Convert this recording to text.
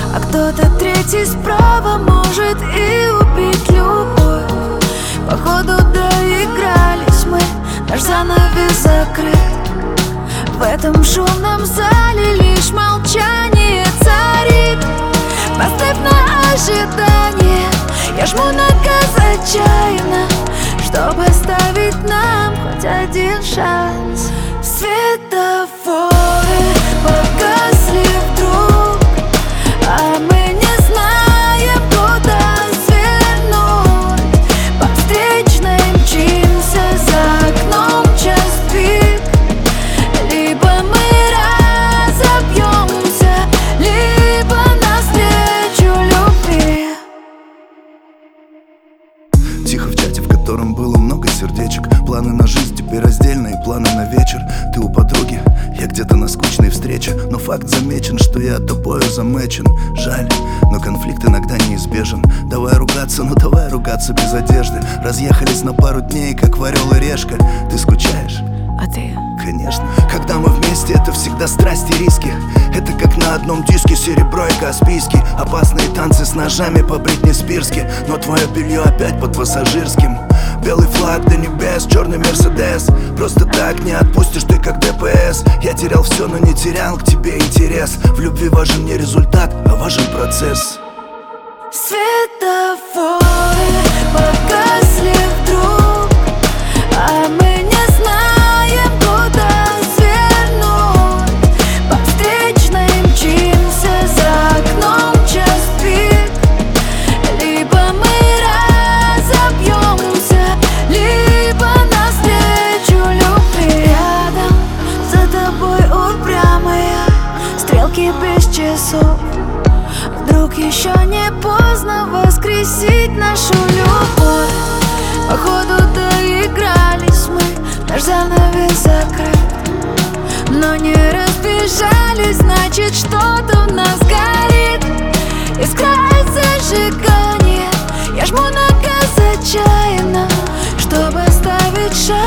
а кто-то третий справа может и убить любовь. Походу доигрались мы, наш занавес закрыт. В этом шумном зале лишь молчание царит. Поставь на ожидание, я жму на газ отчаянно, чтобы оставить нам хоть один шанс. Светофоры погасли вдруг, а мы не знаем, куда свернуть. По встречной мчимся, за окном час пик. Либо мы разобьемся, либо навстречу любви. Тихо в чате, в котором было много сердечек. Планы на жизнь теперь раздельные, планы на вечер. Ты у подруги, я где-то на скучной встрече. Но факт замечен, что я тобою замечен. Жаль, но конфликт иногда неизбежен. Давай ругаться, ну давай ругаться без одежды. Разъехались на пару дней, как в орел и решка. Ты скучаешь? А ты? Конечно. Когда мы вместе, это всегда страсть и риски. Это как на одном диске серебро и Каспийский. Опасные танцы с ножами по Бритни Спирски. Но твое белье опять под пассажирским. Белый флаг до небес, черный Мерседес. Просто так не отпустишь ты, как ДПС. Я терял все, но не терял к тебе интерес. В любви важен не результат, а важен процесс. Светофоры погасли вдруг, а мы не знаем, куда свернуть. По встречной мчимся, за окном час пик. Либо мы разобьемся, либо навстречу любви. Рядом за тобой упрямые стрелки без часов. Вдруг еще не поздно воскресить нашу любовь. Походу доигрались мы, наш занавес закрыт. Но не разбежались, значит что-то в нас горит. Искра зажигания, я жму на газ отчаянно, чтобы оставить шанс.